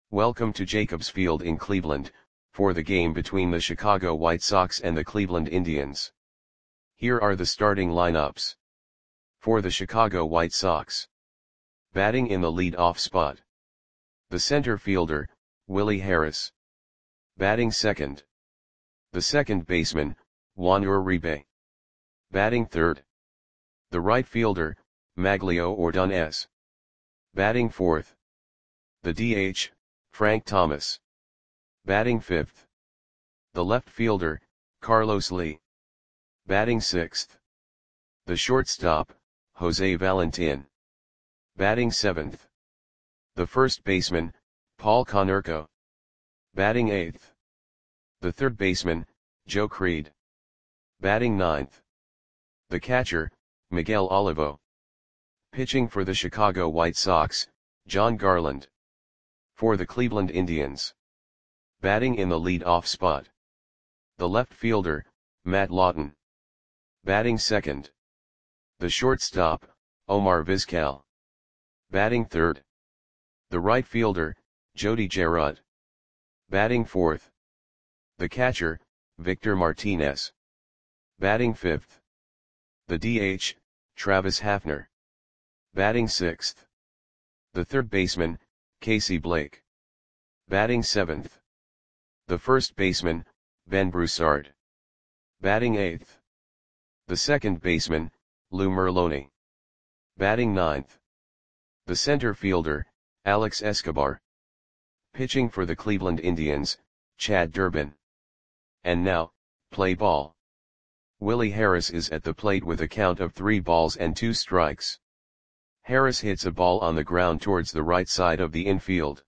Welcome to Jacobs Field in Cleveland, for the game between the Chicago White Sox and the Cleveland Indians. Here are the starting lineups. For the Chicago White Sox. Batting in the lead-off spot. The center fielder, Willie Harris. Batting second. The second baseman, Juan Uribe. Batting third. The right fielder, Maglio Ordonez. Batting fourth. The DH, Frank Thomas. Batting fifth. The left fielder, Carlos Lee. Batting sixth. The shortstop, Jose Valentin. Batting seventh. The first baseman, Paul Konerko. Batting eighth. The third baseman, Joe Creed. Batting ninth. The catcher, Miguel Olivo. Pitching for the Chicago White Sox, John Garland. For the Cleveland Indians. Batting in the lead-off spot. The left fielder, Matt Lawton. Batting second. The shortstop, Omar Vizquel. Batting third. The right fielder, Jody Gerard. Batting fourth. The catcher, Victor Martinez. Batting fifth. The DH, Travis Hafner. Batting sixth. The third baseman, Casey Blake. Batting seventh. The first baseman, Ben Broussard. Batting eighth. The second baseman, Lou Merloni. Batting ninth. The center fielder, Alex Escobar. Pitching for the Cleveland Indians, Chad Durbin. And now, play ball. Willie Harris is at the plate with a count of 3 balls and 2 strikes. Harris hits a ball on the ground towards the right side of the infield.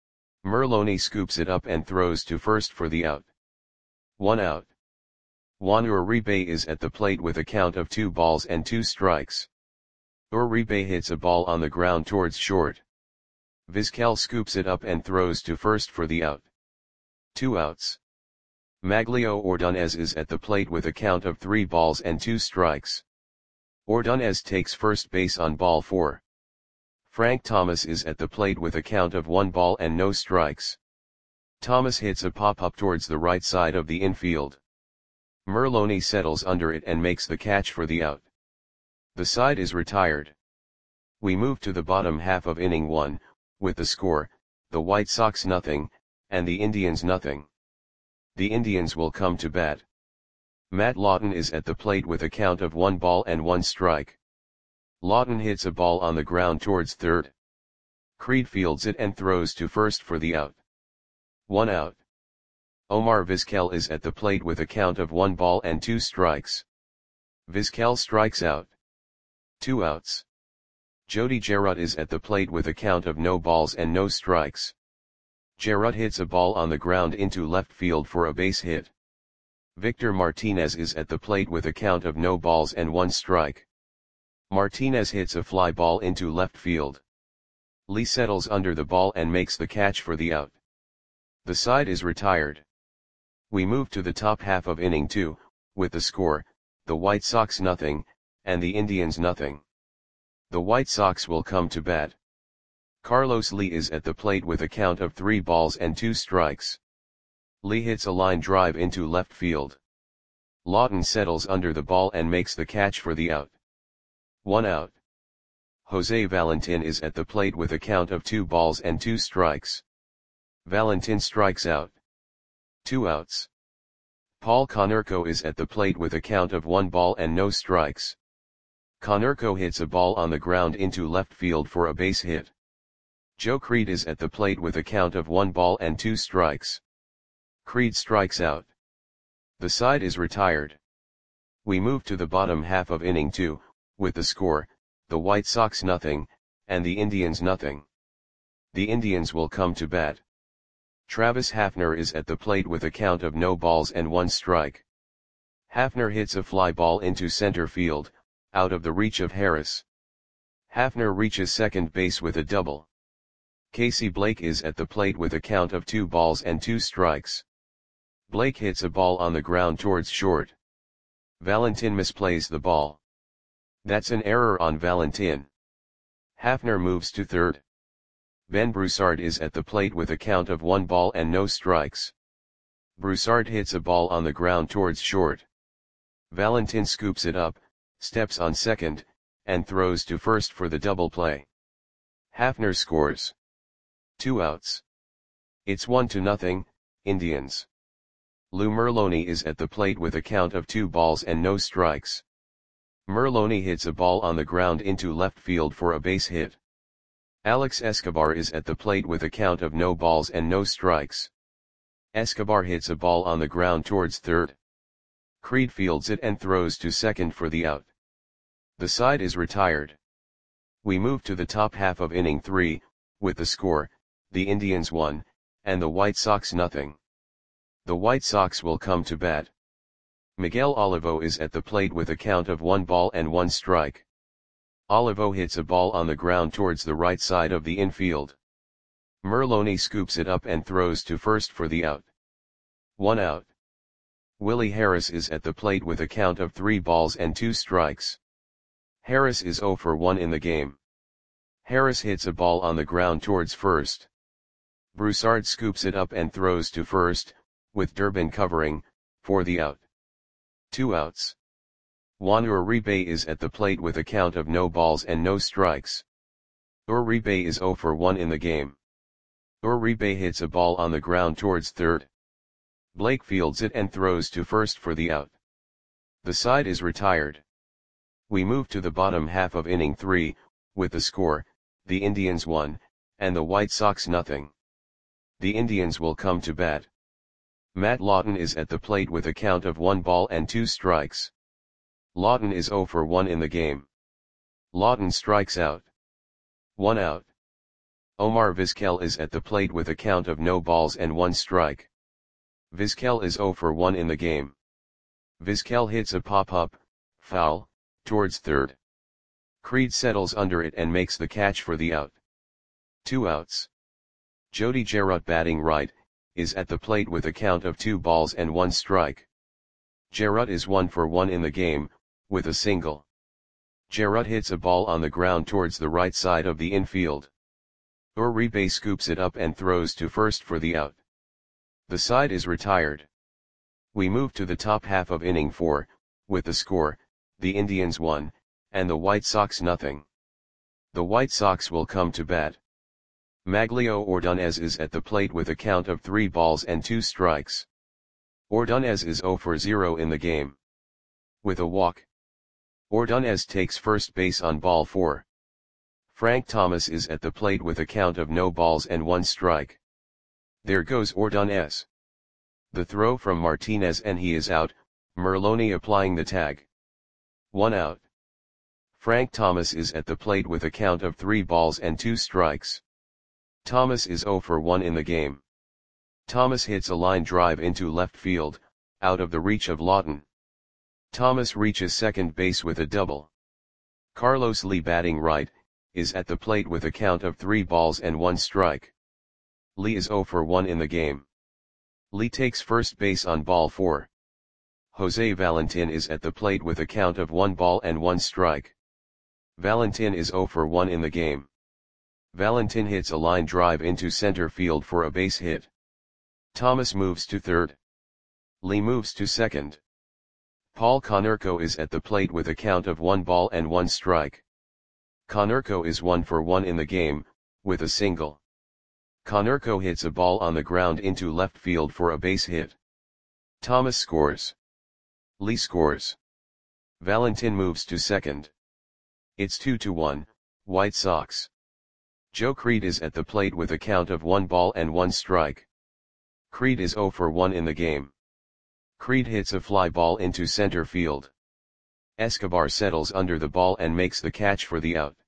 Merloni scoops it up and throws to first for the out. 1 out. Juan Uribe is at the plate with a count of 2 balls and 2 strikes. Uribe hits a ball on the ground towards short. Vizquel scoops it up and throws to first for the out. 2 outs. Maglio Ordonez is at the plate with a count of 3 balls and 2 strikes. Ordonez takes first base on ball 4. Frank Thomas is at the plate with a count of 1 ball and no strikes. Thomas hits a pop-up towards the right side of the infield. Merloni settles under it and makes the catch for the out. The side is retired. We move to the bottom half of inning 1, with the score, the White Sox 0, and the Indians 0. The Indians will come to bat. Matt Lawton is at the plate with a count of 1 ball and 1 strike. Lawton hits a ball on the ground towards third. Creed fields it and throws to first for the out. 1 out. Omar Vizquel is at the plate with a count of 1 ball and 2 strikes. Vizquel strikes out. 2 outs. Jody Gerard is at the plate with a count of no balls and no strikes. Gerard hits a ball on the ground into left field for a base hit. Victor Martinez is at the plate with a count of no balls and 1 strike. Martinez hits a fly ball into left field. Lee settles under the ball and makes the catch for the out. The side is retired. We move to the top half of inning 2, with the score, the White Sox 0, and the Indians 0. The White Sox will come to bat. Carlos Lee is at the plate with a count of 3 balls and 2 strikes. Lee hits a line drive into left field. Lawton settles under the ball and makes the catch for the out. 1 out. Jose Valentin is at the plate with a count of 2 balls and 2 strikes. Valentin strikes out. 2 outs. Paul Konerko is at the plate with a count of 1 ball and no strikes. Konerko hits a ball on the ground into left field for a base hit. Joe Creed is at the plate with a count of 1 ball and 2 strikes. Creed strikes out. The side is retired. We move to the bottom half of inning 2, with the score, the White Sox 0, and the Indians 0. The Indians will come to bat. Travis Hafner is at the plate with a count of no balls and 1 strike. Hafner hits a fly ball into center field, out of the reach of Harris. Hafner reaches second base with a double. Casey Blake is at the plate with a count of 2 balls and 2 strikes. Blake hits a ball on the ground towards short. Valentin misplays the ball. That's an error on Valentin. Hafner moves to third. Ben Broussard is at the plate with a count of 1 ball and no strikes. Broussard hits a ball on the ground towards short. Valentin scoops it up, steps on second, and throws to first for the double play. Hafner scores. 2 outs. It's 1-0, Indians. Lou Merloni is at the plate with a count of 2 balls and no strikes. Merloni hits a ball on the ground into left field for a base hit. Alex Escobar is at the plate with a count of no balls and no strikes. Escobar hits a ball on the ground towards third. Creed fields it and throws to second for the out. The side is retired. We move to the top half of inning 3, with the score, the Indians 1, and the White Sox 0. The White Sox will come to bat. Miguel Olivo is at the plate with a count of 1 ball and 1 strike. Olivo hits a ball on the ground towards the right side of the infield. Merloni scoops it up and throws to first for the out. 1 out. Willie Harris is at the plate with a count of 3 balls and 2 strikes. Harris is 0 for 1 in the game. Harris hits a ball on the ground towards first. Broussard scoops it up and throws to first, with Durbin covering, for the out. 2 outs. Juan Uribe is at the plate with a count of no balls and no strikes. Uribe is 0 for 1 in the game. Uribe hits a ball on the ground towards third. Blake fields it and throws to first for the out. The side is retired. We move to the bottom half of inning 3, with the score, the Indians 1, and the White Sox 0. The Indians will come to bat. Matt Lawton is at the plate with a count of 1 ball and 2 strikes. Lawton is 0 for 1 in the game. Lawton strikes out. 1 out. Omar Vizquel is at the plate with a count of no balls and 1 strike. Vizquel is 0 for 1 in the game. Vizquel hits a pop-up, foul, towards third. Creed settles under it and makes the catch for the out. 2 outs. Jody Jarrett, batting right, is at the plate with a count of 2 balls and 1 strike. Jarrett is 1 for 1 in the game, with a single. Jarrett hits a ball on the ground towards the right side of the infield. Uribe scoops it up and throws to first for the out. The side is retired. We move to the top half of inning 4, with the score, the Indians 1, and the White Sox 0. The White Sox will come to bat. Maglio Ordonez is at the plate with a count of 3 balls and 2 strikes. Ordonez is 0 for 0 in the game. With a walk. Ordonez takes first base on ball 4. Frank Thomas is at the plate with a count of no balls and 1 strike. There goes Ordonez. The throw from Martinez and he is out, Merloni applying the tag. 1 out. Frank Thomas is at the plate with a count of 3 balls and 2 strikes. Thomas is 0 for 1 in the game. Thomas hits a line drive into left field, out of the reach of Lawton. Thomas reaches second base with a double. Carlos Lee, batting right, is at the plate with a count of 3 balls and 1 strike. Lee is 0 for 1 in the game. Lee takes first base on ball 4. Jose Valentin is at the plate with a count of 1 ball and 1 strike. Valentin is 0 for 1 in the game. Valentin hits a line drive into center field for a base hit. Thomas moves to third. Lee moves to second. Paul Konerko is at the plate with a count of 1 ball and 1 strike. Konerko is 1 for 1 in the game, with a single. Konerko hits a ball on the ground into left field for a base hit. Thomas scores. Lee scores. Valentin moves to second. It's 2-1, White Sox. Joe Creed is at the plate with a count of 1 ball and 1 strike. Creed is 0 for 1 in the game. Creed hits a fly ball into center field. Escobar settles under the ball and makes the catch for the out.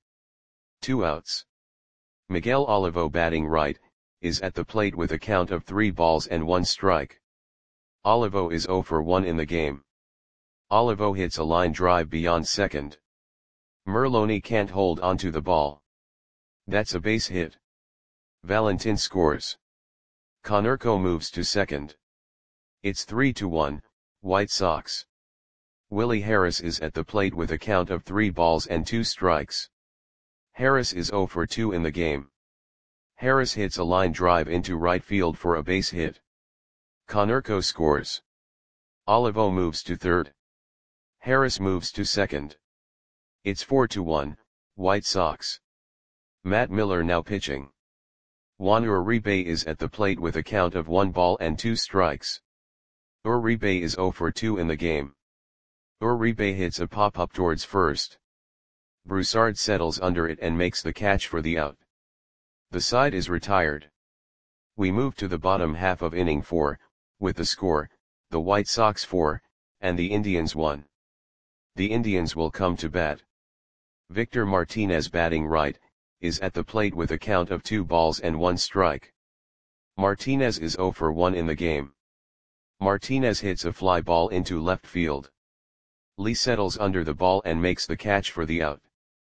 2 outs. Miguel Olivo, batting right, is at the plate with a count of 3 balls and 1 strike. Olivo is 0 for 1 in the game. Olivo hits a line drive beyond second. Merloni can't hold onto the ball. That's a base hit. Valentin scores. Konerko moves to second. It's 3-1, White Sox. Willie Harris is at the plate with a count of 3 balls and 2 strikes. Harris is 0 for 2 in the game. Harris hits a line drive into right field for a base hit. Konerko scores. Olivo moves to third. Harris moves to second. It's 4-1, White Sox. Matt Miller now pitching. Juan Uribe is at the plate with a count of 1 ball and 2 strikes. Uribe is 0 for 2 in the game. Uribe hits a pop-up towards first. Broussard settles under it and makes the catch for the out. The side is retired. We move to the bottom half of inning 4, with the score, the White Sox 4, and the Indians 1. The Indians will come to bat. Victor Martinez, batting right, is at the plate with a count of 2 balls and 1 strike. Martinez is 0 for 1 in the game. Martinez hits a fly ball into left field. Lee settles under the ball and makes the catch for the out.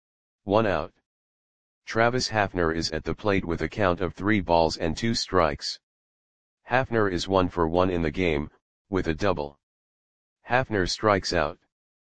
1 out. Travis Hafner is at the plate with a count of 3 balls and 2 strikes. Hafner is 1 for 1 in the game, with a double. Hafner strikes out.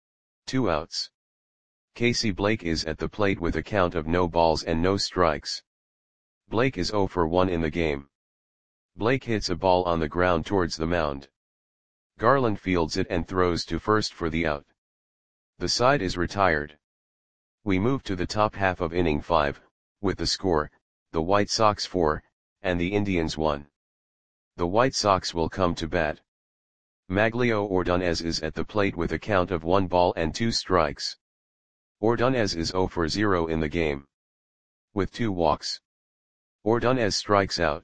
2 outs. Casey Blake is at the plate with a count of no balls and no strikes. Blake is 0 for 1 in the game. Blake hits a ball on the ground towards the mound. Garland fields it and throws to first for the out. The side is retired. We move to the top half of inning 5, with the score, the White Sox 4, and the Indians 1. The White Sox will come to bat. Maglio Ordonez is at the plate with a count of 1 ball and 2 strikes. Ordonez is 0 for 0 in the game. With 2 walks. Ordonez strikes out.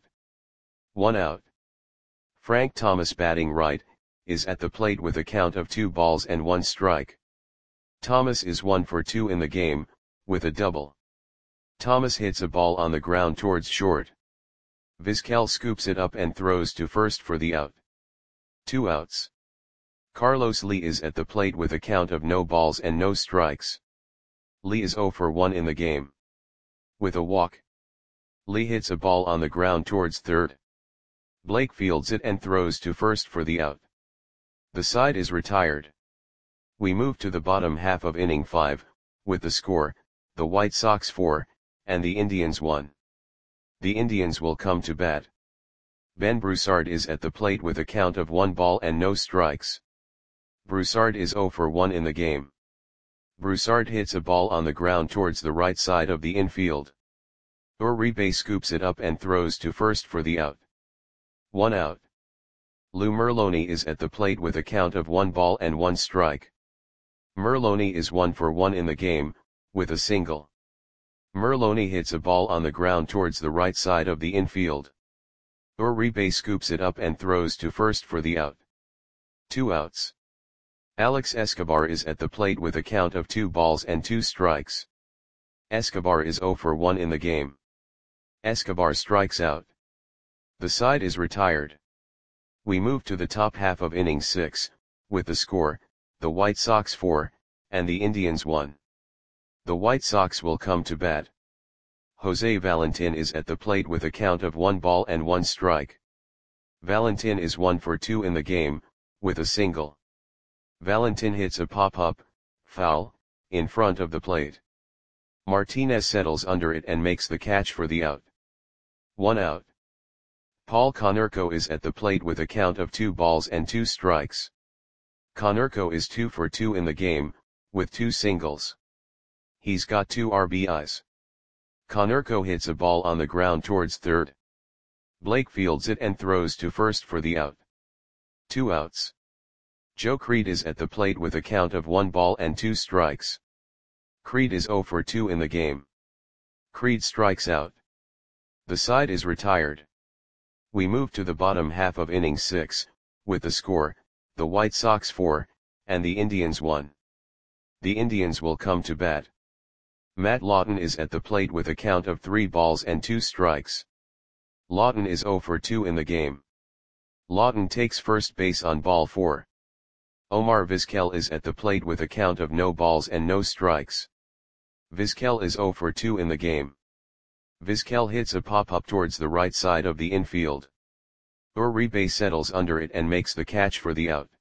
1 out. Frank Thomas, batting right, is at the plate with a count of 2 balls and 1 strike. Thomas is 1 for 2 in the game, with a double. Thomas hits a ball on the ground towards short. Vizquel scoops it up and throws to first for the out. 2 outs. Carlos Lee is at the plate with a count of no balls and no strikes. Lee is 0 for 1 in the game. With a walk. Lee hits a ball on the ground towards third. Blake fields it and throws to first for the out. The side is retired. We move to the bottom half of inning 5, with the score, the White Sox 4, and the Indians 1. The Indians will come to bat. Ben Broussard is at the plate with a count of 1 ball and no strikes. Broussard is 0 for 1 in the game. Broussard hits a ball on the ground towards the right side of the infield. Uribe scoops it up and throws to first for the out. 1 out. Lou Merloni is at the plate with a count of 1 ball and 1 strike. Merloni is 1 for 1 in the game, with a single. Merloni hits a ball on the ground towards the right side of the infield. Uribe scoops it up and throws to first for the out. 2 outs. Alex Escobar is at the plate with a count of 2 balls and 2 strikes. Escobar is 0 for 1 in the game. Escobar strikes out. The side is retired. We move to the top half of inning 6, with the score, the White Sox 4, and the Indians 1. The White Sox will come to bat. Jose Valentin is at the plate with a count of 1 ball and 1 strike. Valentin is 1 for 2 in the game, with a single. Valentin hits a pop-up, foul, in front of the plate. Martinez settles under it and makes the catch for the out. 1 out. Paul Konerko is at the plate with a count of 2 balls and 2 strikes. Konerko is 2 for 2 in the game, with 2 singles. He's got 2 RBIs. Konerko hits a ball on the ground towards third. Blake fields it and throws to first for the out. 2 outs. Joe Creed is at the plate with a count of 1 ball and 2 strikes. Creed is 0 for 2 in the game. Creed strikes out. The side is retired. We move to the bottom half of inning 6, with the score, the White Sox 4, and the Indians 1. The Indians will come to bat. Matt Lawton is at the plate with a count of 3 balls and 2 strikes. Lawton is 0 for 2 in the game. Lawton takes first base on ball 4. Omar Vizquel is at the plate with a count of no balls and no strikes. Vizquel is 0 for 2 in the game. Vizquel hits a pop-up towards the right side of the infield. Uribe settles under it and makes the catch for the out.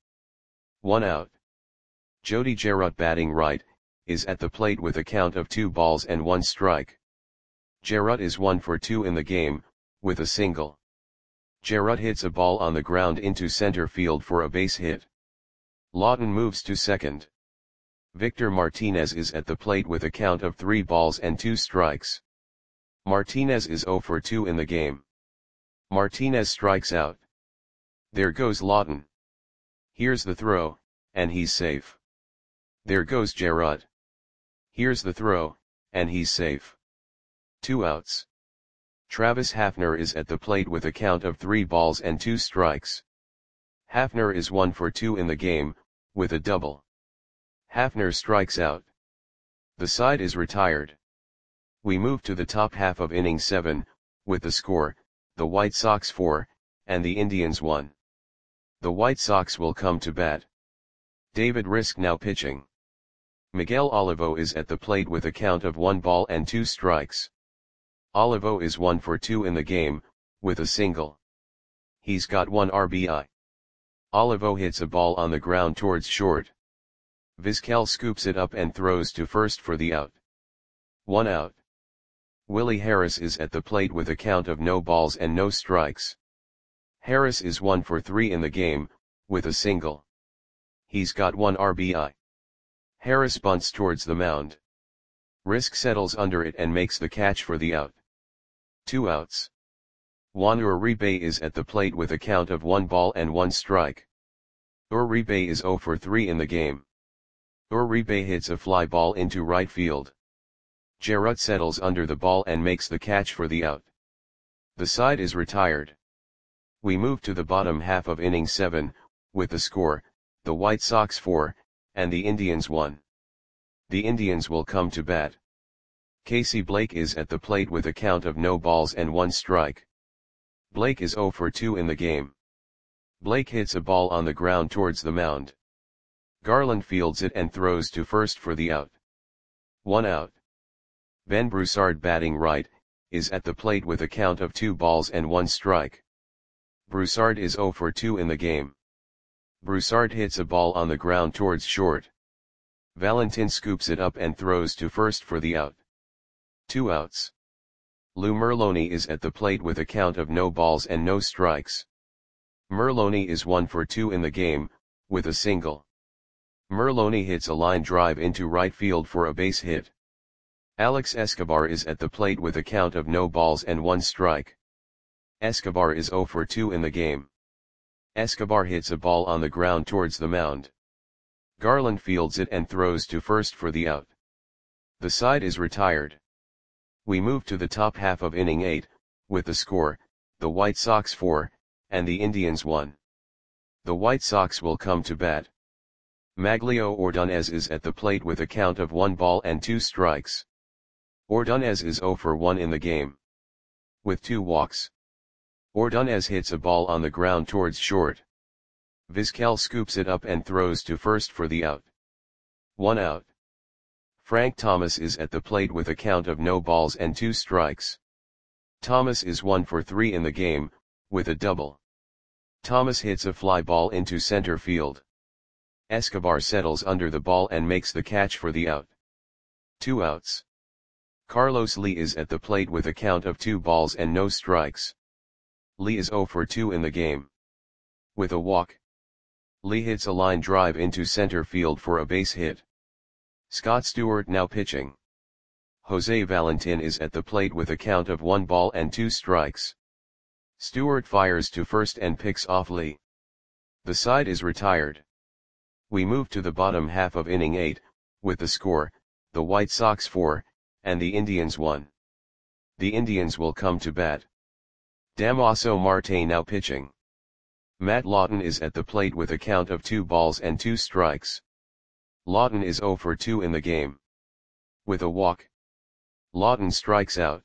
1 out. Jody Jarrett, batting right, is at the plate with a count of 2 balls and 1 strike. Jarrett is 1 for 2 in the game, with a single. Jarrett hits a ball on the ground into center field for a base hit. Lawton moves to second. Victor Martinez is at the plate with a count of 3 balls and 2 strikes. Martinez is 0 for 2 in the game. Martinez strikes out. There goes Lawton. Here's the throw, and he's safe. There goes Jarrett. Here's the throw, and he's safe. 2 outs. Travis Hafner is at the plate with a count of 3 balls and 2 strikes. Hafner is 1 for 2 in the game, with a double. Hafner strikes out. The side is retired. We move to the top half of inning 7, with the score, the White Sox 4, and the Indians 1. The White Sox will come to bat. David Risk now pitching. Miguel Olivo is at the plate with a count of 1 ball and 2 strikes. Olivo is 1 for 2 in the game, with a single. He's got 1 RBI. Olivo hits a ball on the ground towards short. Vizquel scoops it up and throws to first for the out. 1 out. Willie Harris is at the plate with a count of no balls and no strikes. Harris is 1 for 3 in the game, with a single. He's got 1 RBI. Harris bunts towards the mound. Risk settles under it and makes the catch for the out. 2 outs. Juan Uribe is at the plate with a count of 1 ball and 1 strike. Uribe is 0 for 3 in the game. Uribe hits a fly ball into right field. Jarrett settles under the ball and makes the catch for the out. The side is retired. We move to the bottom half of inning 7, with the score, the White Sox 4, and the Indians 1. The Indians will come to bat. Casey Blake is at the plate with a count of no balls and 1 strike. Blake is 0 for 2 in the game. Blake hits a ball on the ground towards the mound. Garland fields it and throws to first for the out. 1 out. Ben Broussard batting right, is at the plate with a count of 2 balls and 1 strike. Broussard is 0 for 2 in the game. Broussard hits a ball on the ground towards short. Valentin scoops it up and throws to first for the out. 2 outs. Lou Merloni is at the plate with a count of no balls and no strikes. Merloni is 1 for 2 in the game, with a single. Merloni hits a line drive into right field for a base hit. Alex Escobar is at the plate with a count of no balls and 1 strike. Escobar is 0 for 2 in the game. Escobar hits a ball on the ground towards the mound. Garland fields it and throws to first for the out. The side is retired. We move to the top half of inning 8, with the score, the White Sox 4, and the Indians 1. The White Sox will come to bat. Maglio Ordonez is at the plate with a count of 1 ball and 2 strikes. Ordonez is 0 for 1 in the game. With 2 walks. Ordonez hits a ball on the ground towards short. Vizquel scoops it up and throws to first for the out. 1 out. Frank Thomas is at the plate with a count of no balls and 2 strikes. Thomas is 1 for 3 in the game, with a double. Thomas hits a fly ball into center field. Escobar settles under the ball and makes the catch for the out. 2 outs. Carlos Lee is at the plate with a count of 2 balls and no strikes. Lee is 0 for 2 in the game. With a walk. Lee hits a line drive into center field for a base hit. Scott Stewart now pitching. Jose Valentin is at the plate with a count of 1 ball and 2 strikes. Stewart fires to first and picks off Lee. The side is retired. We move to the bottom half of inning 8, with the score, the White Sox 4, and the Indians 1. The Indians will come to bat. Damaso Marte now pitching. Matt Lawton is at the plate with a count of 2 balls and 2 strikes. Lawton is 0 for 2 in the game. With a walk. Lawton strikes out.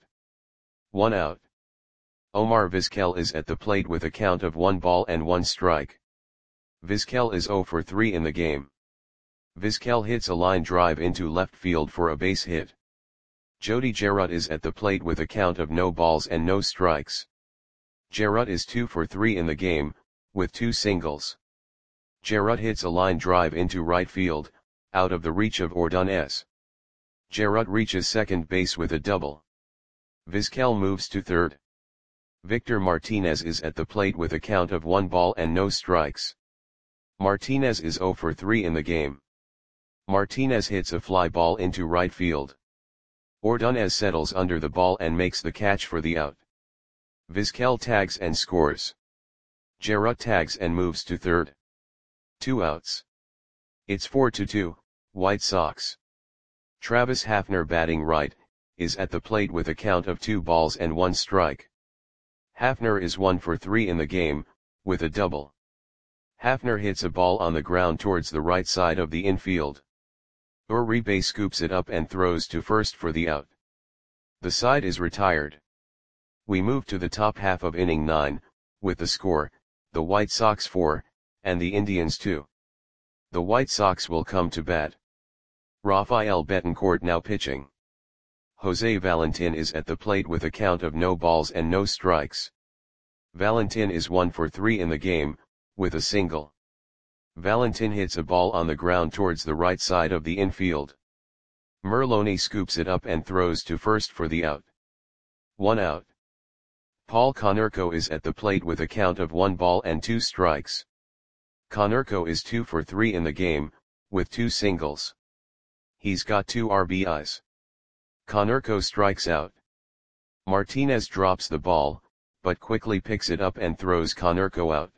1 out. Omar Vizquel is at the plate with a count of 1 ball and 1 strike. Vizquel is 0 for 3 in the game. Vizquel hits a line drive into left field for a base hit. Jody Jarrett is at the plate with a count of no balls and no strikes. Jarrett is 2 for 3 in the game, with 2 singles. Jarrett hits a line drive into right field, out of the reach of Ordonez. Jarrett reaches second base with a double. Vizquel moves to third. Victor Martinez is at the plate with a count of 1 ball and no strikes. Martinez is 0 for 3 in the game. Martinez hits a fly ball into right field. Ordonez settles under the ball and makes the catch for the out. Vizquel tags and scores. Jarrett tags and moves to third. 2 outs. It's 4-2, White Sox. Travis Hafner, batting right, is at the plate with a count of 2 balls and 1 strike. Hafner is 1 for 3 in the game, with a double. Hafner hits a ball on the ground towards the right side of the infield. Uribe scoops it up and throws to first for the out. The side is retired. We move to the top half of inning 9, with the score, the White Sox 4, and the Indians 2. The White Sox will come to bat. Rafael Betancourt now pitching. Jose Valentin is at the plate with a count of no balls and no strikes. Valentin is 1 for 3 in the game, with a single. Valentin hits a ball on the ground towards the right side of the infield. Merloni scoops it up and throws to first for the out. 1 out. Paul Konerko is at the plate with a count of 1 ball and 2 strikes. Konerko is 2 for 3 in the game, with 2 singles. He's got 2 RBIs. Konerko strikes out. Martinez drops the ball, but quickly picks it up and throws Konerko out.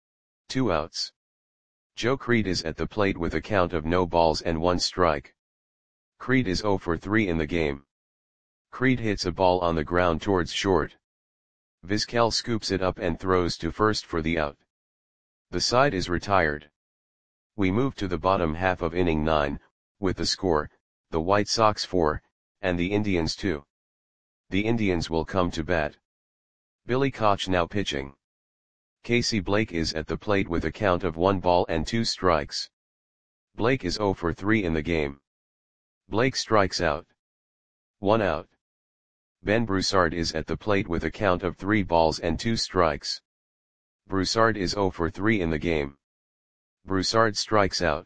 2 outs. Joe Creed is at the plate with a count of no balls and 1 strike. Creed is 0 for 3 in the game. Creed hits a ball on the ground towards short. Vizquel scoops it up and throws to first for the out. The side is retired. We move to the bottom half of inning 9, with the score, the White Sox 4, and the Indians 2. The Indians will come to bat. Billy Koch now pitching. Casey Blake is at the plate with a count of 1 ball and 2 strikes. Blake is 0 for 3 in the game. Blake strikes out. 1 out. Ben Broussard is at the plate with a count of 3 balls and 2 strikes. Broussard is 0 for 3 in the game. Broussard strikes out.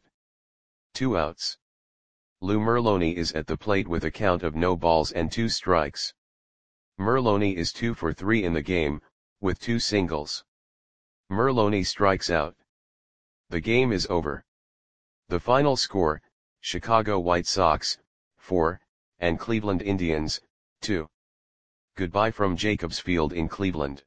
2 outs. Lou Merloni is at the plate with a count of no balls and 2 strikes. Merloni is 2 for 3 in the game, with 2 singles. Merloni strikes out. The game is over. The final score, Chicago White Sox, 4, and Cleveland Indians, 2. Goodbye from Jacobs Field in Cleveland.